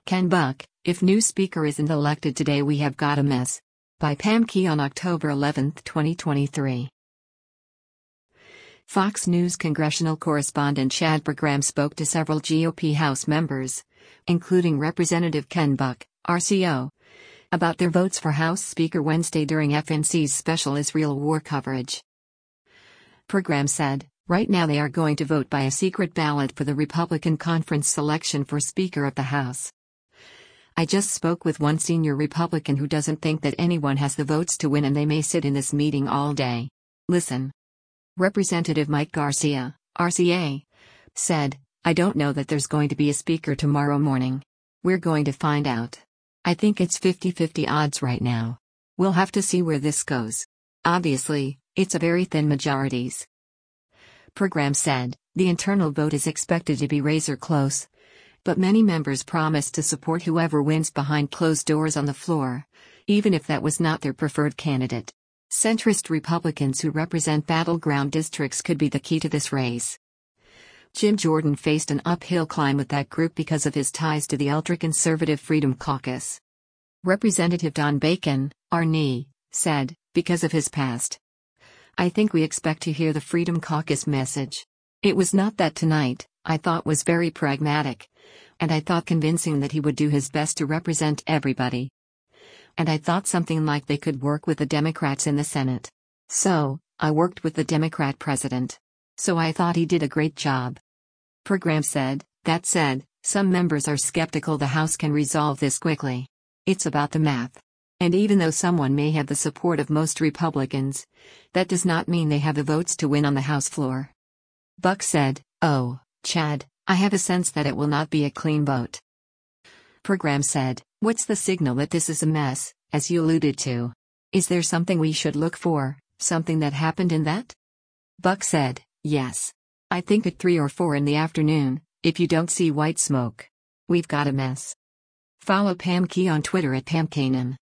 Ken Buck, if new speaker isn't elected today we have got a mess. By Pam Key on October 11, 2023. Fox News congressional correspondent Chad Pergram spoke to several GOP House members, including Representative Ken Buck, RCO, about their votes for House Speaker Wednesday during FNC's special Israel war coverage. Pergram said, "Right now they are going to vote by a secret ballot for the Republican conference selection for Speaker of the House. I just spoke with one senior Republican who doesn't think that anyone has the votes to win and they may sit in this meeting all day. Listen." Representative Mike Garcia, RCA, said, "I don't know that there's going to be a speaker tomorrow morning. We're going to find out. I think it's 50-50 odds right now. We'll have to see where this goes. Obviously, it's a very thin majorities." Pergram said, the internal vote is expected to be razor close, but many members promised to support whoever wins behind closed doors on the floor, even if that was not their preferred candidate. Centrist Republicans who represent battleground districts could be the key to this race. Jim Jordan faced an uphill climb with that group because of his ties to the ultra-conservative Freedom Caucus. Representative Don Bacon, RNE, said, because of his past. "I think we expect to hear the Freedom Caucus message. It was not that tonight, I thought was very pragmatic. And I thought convincing that he would do his best to represent everybody. And I thought something like they could work with the Democrats in the Senate. So, I worked with the Democrat president. So I thought he did a great job." Pergram said, that said, some members are skeptical the House can resolve this quickly. It's about the math. And even though someone may have the support of most Republicans, that does not mean they have the votes to win on the House floor. Buck said, "Oh, Chad, I have a sense that it will not be a clean vote." Pergram said, "What's the signal that this is a mess, as you alluded to? Is there something we should look for, something that happened in that?" Buck said, "Yes. I think at 3 or 4 in the afternoon, if you don't see white smoke, we've got a mess." Follow Pam Key on Twitter at PamKanan.